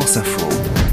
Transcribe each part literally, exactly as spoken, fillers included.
France Info.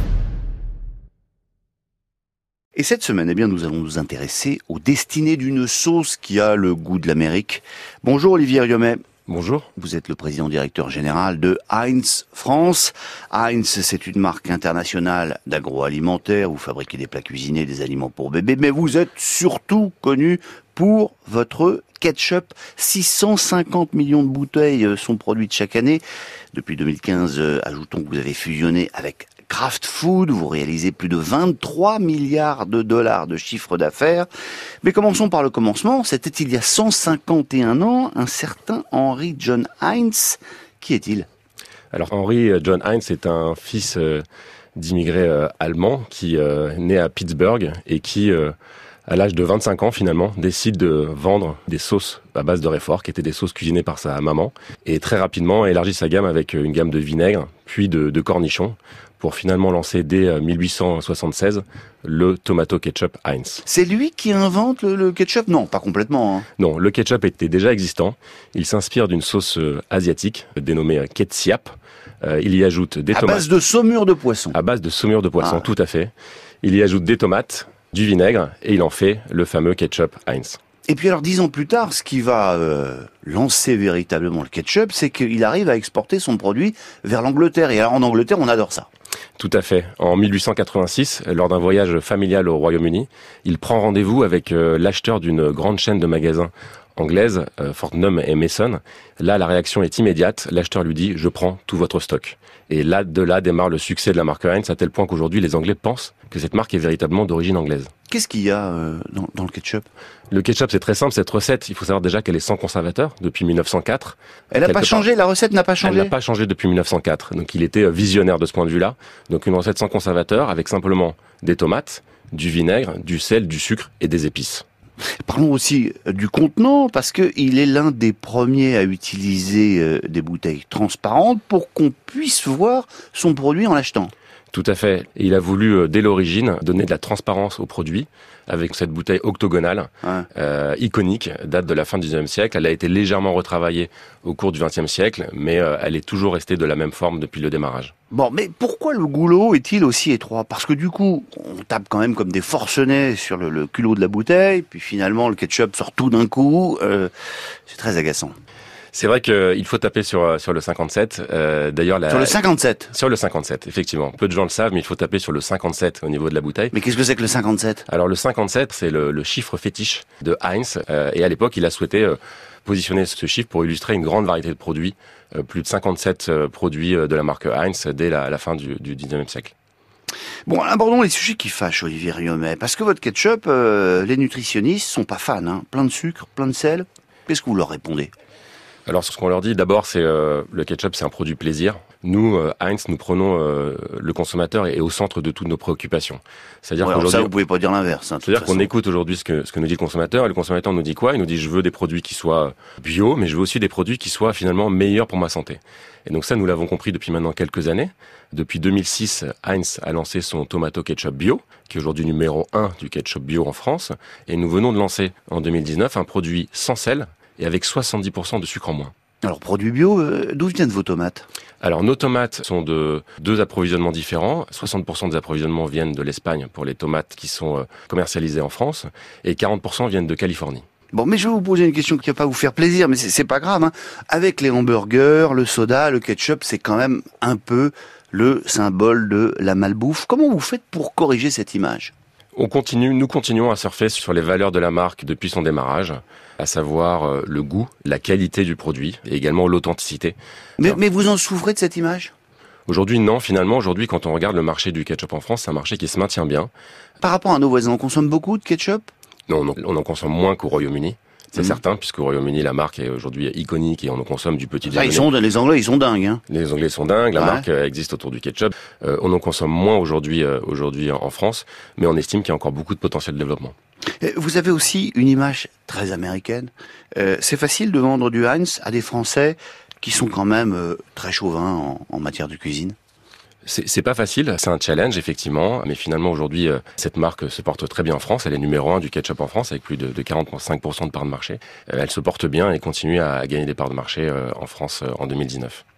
Et cette semaine, eh bien, nous allons nous intéresser aux destinées d'une sauce qui a le goût de l'Amérique. Bonjour Olivier Riomet. Bonjour. Vous êtes le président directeur général de Heinz France. Heinz, c'est une marque internationale d'agroalimentaire. Vous fabriquez des plats cuisinés, des aliments pour bébés, mais vous êtes surtout connu pour votre ketchup. six cent cinquante millions de bouteilles sont produites chaque année. Depuis deux mille quinze, ajoutons que vous avez fusionné avec Kraft Food, vous réalisez plus de vingt-trois milliards de dollars de chiffre d'affaires. Mais commençons par le commencement. C'était il y a cent cinquante et un ans, un certain Henry John Heinz. Qui est-il ? Alors Henry John Heinz est un fils euh, d'immigrés euh, allemands qui euh, est né à Pittsburgh et qui, euh, à l'âge de vingt-cinq ans finalement, décide de vendre des sauces à base de réfort, qui étaient des sauces cuisinées par sa maman, et très rapidement élargit sa gamme avec une gamme de vinaigre, puis de, de cornichons, pour finalement lancer dès mille huit cent soixante-seize le tomato ketchup Heinz. C'est lui qui invente le, le ketchup ? Non, pas complètement. Hein. Non, le ketchup était déjà existant. Il s'inspire d'une sauce euh, asiatique dénommée euh, ketchup. Euh, il y ajoute des à tomates. À base de saumure de poisson. À base de saumure de poisson, ah. tout à fait. Il y ajoute des tomates, du vinaigre, et il en fait le fameux ketchup Heinz. Et puis alors, dix ans plus tard, ce qui va euh, lancer véritablement le ketchup, c'est qu'il arrive à exporter son produit vers l'Angleterre. Et alors en Angleterre, on adore ça. Tout à fait. En mille huit cent quatre-vingt-six, lors d'un voyage familial au Royaume-Uni, il prend rendez-vous avec euh, l'acheteur d'une grande chaîne de magasins anglaise, euh, Fortnum et Mason. Là, la réaction est immédiate. L'acheteur lui dit « Je prends tout votre stock ». Et là, de là démarre le succès de la marque Heinz, à tel point qu'aujourd'hui, les Anglais pensent que cette marque est véritablement d'origine anglaise. Qu'est-ce qu'il y a euh, dans, dans le ketchup ? Le ketchup, c'est très simple. Cette recette, il faut savoir déjà qu'elle est sans conservateur depuis mille neuf cent quatre. Elle n'a pas changé, la recette n'a pas changé ? Elle n'a pas changé depuis mille neuf cent quatre. Donc il était visionnaire de ce point de vue-là. Donc une recette sans conservateur avec simplement des tomates, du vinaigre, du sel, du sucre et des épices. Parlons aussi du contenant, parce qu'il est l'un des premiers à utiliser euh, des bouteilles transparentes pour qu'on puisse voir son produit en l'achetant. Tout à fait. Et il a voulu, dès l'origine, donner de la transparence au produit avec cette bouteille octogonale, ouais. euh, iconique, date de la fin du dix-neuvième siècle. Elle a été légèrement retravaillée au cours du vingtième siècle, mais euh, elle est toujours restée de la même forme depuis le démarrage. Bon, mais pourquoi le goulot est-il aussi étroit ? Parce que du coup, on tape quand même comme des forcenés sur le, le culot de la bouteille, puis finalement le ketchup sort tout d'un coup. Euh, c'est très agaçant. C'est vrai qu'il faut taper sur sur le cinquante-sept. Euh, d'ailleurs, la... sur le cinquante-sept. Sur le cinquante-sept, effectivement. Peu de gens le savent, mais il faut taper sur le cinquante-sept au niveau de la bouteille. Mais qu'est-ce que c'est que le cinquante-sept ? Alors le cinquante-sept, c'est le, le chiffre fétiche de Heinz. Euh, et à l'époque, il a souhaité euh, positionner ce chiffre pour illustrer une grande variété de produits. Euh, plus de cinquante-sept euh, produits de la marque Heinz dès la, la fin du, du dix-neuvième siècle. Bon, abordons les sujets qui fâchent, Olivier Riomet. Parce que votre ketchup, euh, les nutritionnistes sont pas fans. Hein. Plein de sucre, plein de sel. Qu'est-ce que vous leur répondez ? Alors, ce qu'on leur dit, d'abord, c'est euh, le ketchup, c'est un produit plaisir. Nous, euh, Heinz, nous prenons euh, le consommateur est au centre de toutes nos préoccupations. C'est-à-dire ouais, qu'aujourd'hui, ça, vous pouvez pas dire l'inverse. Hein, c'est-à-dire qu'on écoute aujourd'hui ce que ce que nous dit le consommateur, et le consommateur nous dit quoi ? Il nous dit je veux des produits qui soient bio, mais je veux aussi des produits qui soient finalement meilleurs pour ma santé. Et donc ça, nous l'avons compris depuis maintenant quelques années. Depuis deux mille six, Heinz a lancé son tomato ketchup bio, qui est aujourd'hui numéro un du ketchup bio en France, et nous venons de lancer en deux mille dix-neuf un produit sans sel et avec soixante-dix pour cent de sucre en moins. Alors, produits bio, euh, d'où viennent vos tomates ? Alors, nos tomates sont de deux approvisionnements différents. soixante pour cent des approvisionnements viennent de l'Espagne pour les tomates qui sont euh, commercialisées en France, et quarante pour cent viennent de Californie. Bon, mais je vais vous poser une question qui va pas vous faire plaisir, mais c'est, c'est pas grave. Hein. Avec les hamburgers, le soda, le ketchup, c'est quand même un peu le symbole de la malbouffe. Comment vous faites pour corriger cette image ? On continue, nous continuons à surfer sur les valeurs de la marque depuis son démarrage, à savoir euh, le goût, la qualité du produit et également l'authenticité. Mais, Alors, mais vous en souffrez de cette image ? Aujourd'hui, non. Finalement, aujourd'hui, quand on regarde le marché du ketchup en France, c'est un marché qui se maintient bien. Par rapport à nos voisins, on consomme beaucoup de ketchup ? Non, non, on en consomme moins qu'au Royaume-Uni. C'est mmh. certain, puisqu'au Royaume-Uni, la marque est aujourd'hui iconique et on en consomme du petit déjeuner. Ils sont, les Anglais, ils sont dingues. Hein. Les Anglais sont dingues, la ouais. marque euh, existe autour du ketchup. Euh, on en consomme moins aujourd'hui euh, aujourd'hui en France, mais on estime qu'il y a encore beaucoup de potentiel de développement. Vous avez aussi une image très américaine. Euh, c'est facile de vendre du Heinz à des Français qui sont quand même euh, très chauvins en, en matière de cuisine. C'est, c'est pas facile, c'est un challenge effectivement, mais finalement aujourd'hui euh, cette marque se porte très bien en France, elle est numéro un du ketchup en France avec plus de, de quarante-cinq pour cent de parts de marché. Euh, elle se porte bien et continue à, à gagner des parts de marché euh, en France euh, en deux mille dix-neuf.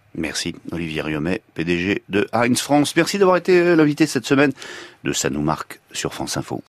Merci Olivier Riomet, P D G de Heinz France. Merci d'avoir été l'invité cette semaine de Ça nous marque sur France Info.